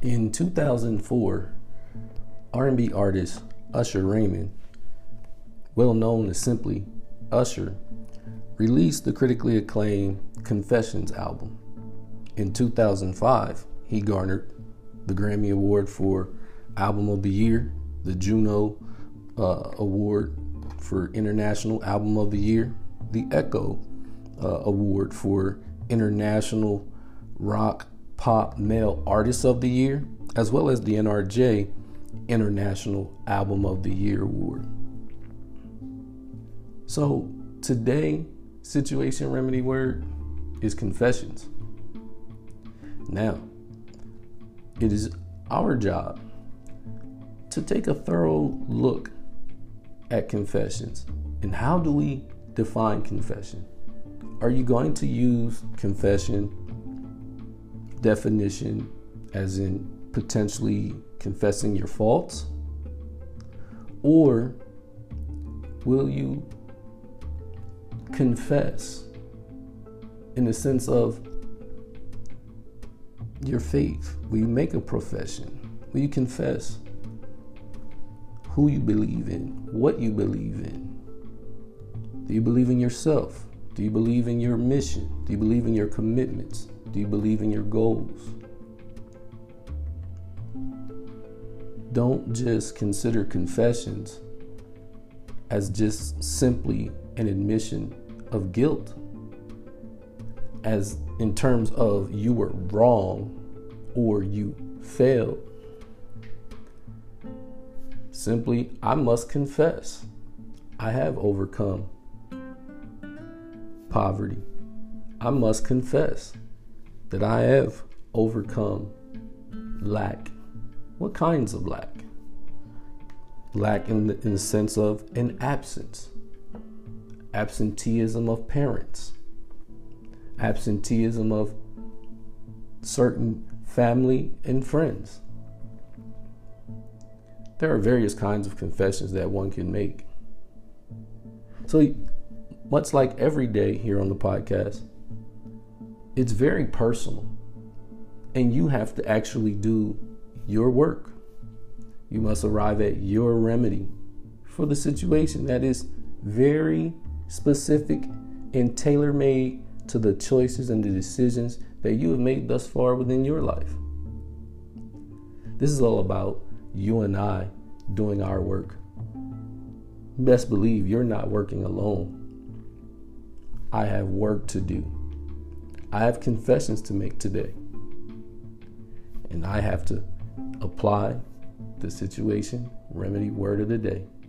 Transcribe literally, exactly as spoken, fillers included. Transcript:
In two thousand four, R and B artist Usher Raymond, well known as simply Usher, released the critically acclaimed Confessions album. In two thousand five, he garnered the Grammy Award for Album of the Year, the Juno uh, Award for International Album of the Year, the Echo uh, Award for International Rock Pop Male Artist of the Year, as well as the N R J International Album of the Year Award. So today, situation remedy word is confessions. Now, it is our job to take a thorough look at confessions. And how do we define confession? Are you going to use confession definition as in potentially confessing your faults? Or will you confess in the sense of your faith? Will you make a profession? Will you confess who you believe in, what you believe in? Do you believe in yourself? Do you believe in your mission? Do you believe in your commitments? Do you believe in your goals? Don't just consider confessions as just simply an admission of guilt, as in terms of you were wrong or you failed. Simply, I must confess, I have overcome poverty. I must confess that I have overcome lack. What kinds of lack? Lack in the, in the sense of an absence. Absenteeism of parents. Absenteeism of certain family and friends. There are various kinds of confessions that one can make. So, much like every day here on the podcast, it's very personal. And you have to actually do your work. You must arrive at your remedy for the situation that is very specific and tailor-made to the choices and the decisions that you have made thus far within your life. This is all about you and I doing our work. Best believe you're not working alone. I have work to do. I have confessions to make today. And I have to apply the situation remedy word of the day.